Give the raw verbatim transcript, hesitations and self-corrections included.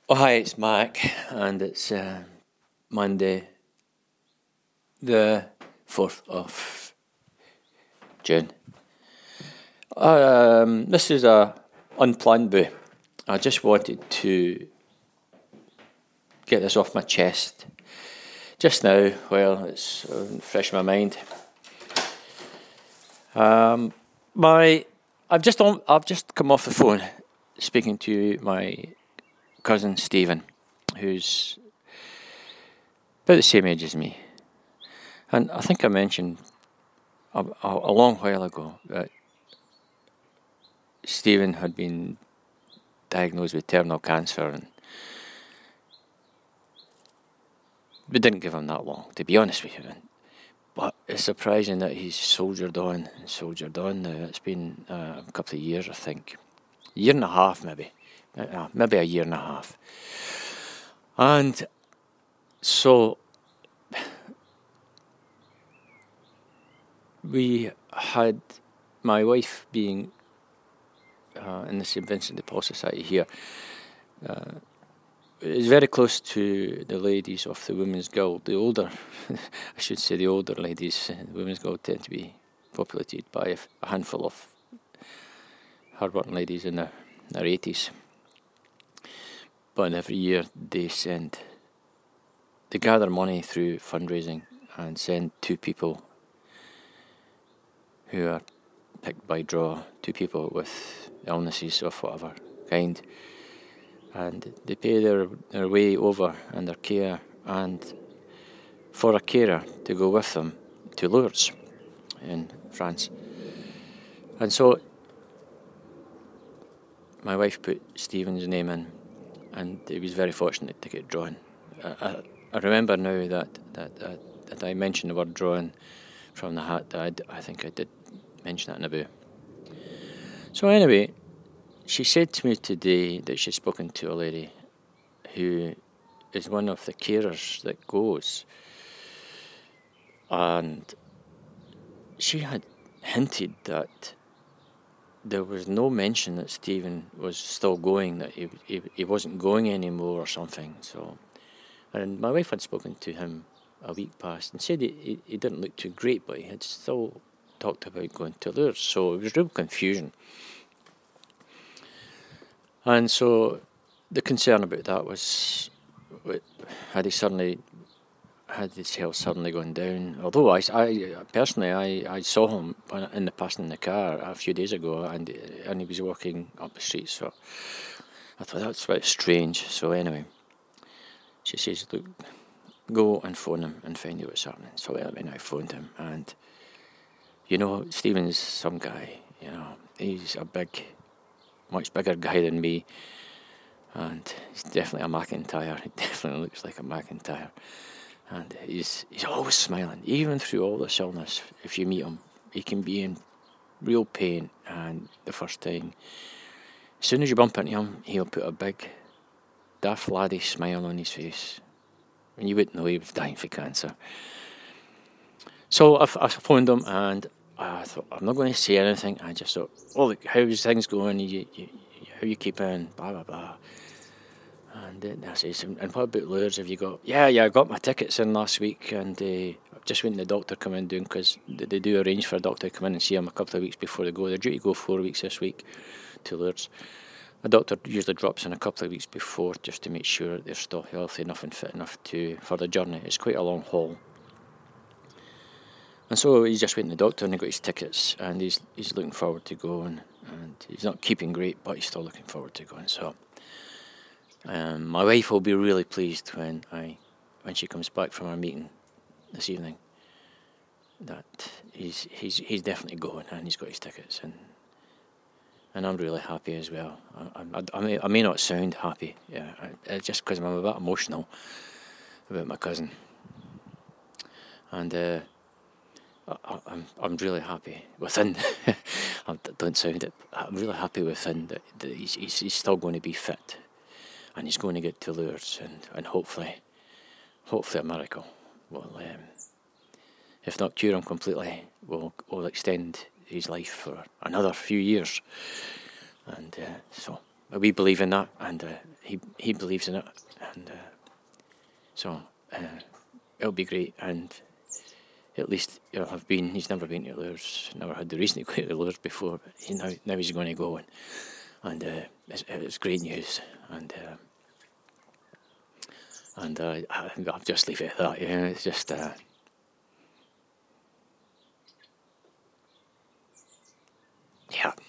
Oh, hi, it's Mac, and it's uh, Monday, the fourth of June. Um, this is a unplanned boo. I just wanted to get this off my chest just now while it's uh, fresh in my mind. Um, my, I've just on, I've just come off the phone speaking to my cousin Stephen, who's about the same age as me. And I think I mentioned a, a, a long while ago that Stephen had been diagnosed with terminal cancer, and we didn't give him that long, to be honest with you. But it's surprising that he's soldiered on and soldiered on now. It's been uh, a couple of years, I think. A year and a half, maybe. Uh, maybe a year and a half. And so we had my wife being uh, in the Saint Vincent de Paul Society here. Uh, is very close to the ladies of the Women's Guild. The older, I should say the older ladies, the Women's Guild tend to be populated by a handful of hard-working ladies in their, their eighties. But every year they send, they gather money through fundraising and send two people who are picked by draw, two people with illnesses of whatever kind, and they pay their, their way over and their care, and for a carer to go with them to Lourdes in France. And so my wife put Stephen's name in, and he was very fortunate to get drawn. I, I, I remember now that, that, that, that I mentioned the word drawn from the hat. That I, I think I did mention that in a bit. So anyway, she said to me today that she's spoken to a lady who is one of the carers that goes, and she had hinted that there was no mention that Stephen was still going, that he, he he wasn't going anymore or something. So, and my wife had spoken to him a week past and said he, he, he didn't look too great, but he had still talked about going to Lourdes. So it was real confusion. And so the concern about that was, had he suddenly, had his health suddenly gone down? Although I, I personally, I, I saw him in the passing in the car a few days ago, and and he was walking up the street. So I thought that's a bit strange. So anyway, she says, look, go and phone him and find out what's happening. So when I phoned him, and you know, Stephen's some guy. You know, he's a big, much bigger guy than me, and he's definitely a McIntyre. He definitely looks like a McIntyre, and he's he's always smiling, even through all this illness. If you meet him, he can be in real pain, and the first time, as soon as you bump into him, he'll put a big, daft laddie smile on his face, and you wouldn't know he was dying for cancer. So I, I phoned him, and I thought, I'm not going to say anything. I just thought, oh, look, how's things going? You, you, how you keeping? Blah, blah, blah. And then I says, and what about Lourdes? Have you got? Yeah, yeah, I got my tickets in last week, and uh, I've just went to the doctor come in doing, because they, they do arrange for a doctor to come in and see him a couple of weeks before they go. They're due to go four weeks this week to Lourdes. The doctor usually drops in a couple of weeks before just to make sure they're still healthy enough and fit enough to for the journey. It's quite a long haul. And so he just went to the doctor and he got his tickets, and he's he's looking forward to going, and he's not keeping great, but he's still looking forward to going. So um, my wife will be really pleased when I when she comes back from our meeting this evening, that he's he's he's definitely going and he's got his tickets, and and I'm really happy as well. I I, I may I may not sound happy, yeah, I, just because I'm a bit emotional about my cousin, and. Uh, I, I'm I'm really happy within. I don't sound it. I'm really happy within that, that he's, he's he's still going to be fit, and he's going to get to Lourdes, and, and hopefully, hopefully a miracle will, um, if not cure him completely, will will extend his life for another few years, and uh, so we believe in that, and uh, he he believes in it, and uh, so uh, it'll be great. And at least he'll have been. He's never been to Lures, never had the reason to go to Lures before. But he, now now he's going to go, and and uh, it's, it's great news. And uh, and uh, I, I'll just leave it at that. You know, it's just. Uh, yeah.